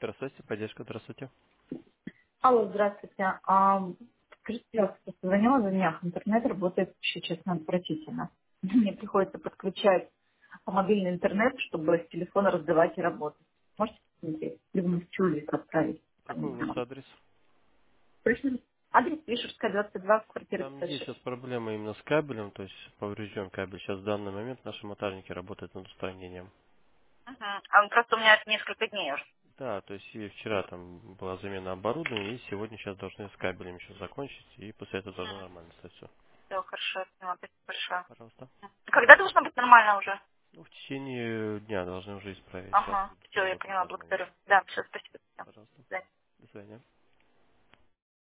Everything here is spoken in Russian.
Здравствуйте, поддержка, здравствуйте. Алло, здравствуйте. Скажите, пожалуйста, звонила за днях, интернет работает, если честно, отвратительно. Мне приходится подключать мобильный интернет, чтобы с телефона раздавать и работать. Можете посмотреть? Либо в чулик отправить. Какой у вас адрес? Точно? Адрес Вишерская, 22, квартира Там есть 56. сейчас проблема именно с кабелем, то есть поврежден кабель. Сейчас в данный момент наши монтажники работают над устранением. Просто у меня это несколько дней уже. Да, то есть и вчера там была замена оборудования, и сегодня сейчас должны с кабелем еще закончить, и после этого должно нормально стать все. Все, хорошо, я поняла, спасибо большое. Пожалуйста. Когда должно быть нормально уже? Ну, в течение дня должны уже исправить. Сейчас Ага, все, я работают поняла, более-менее. благодарю. Да, все, спасибо. Всё. Пожалуйста. До свидания. До свидания.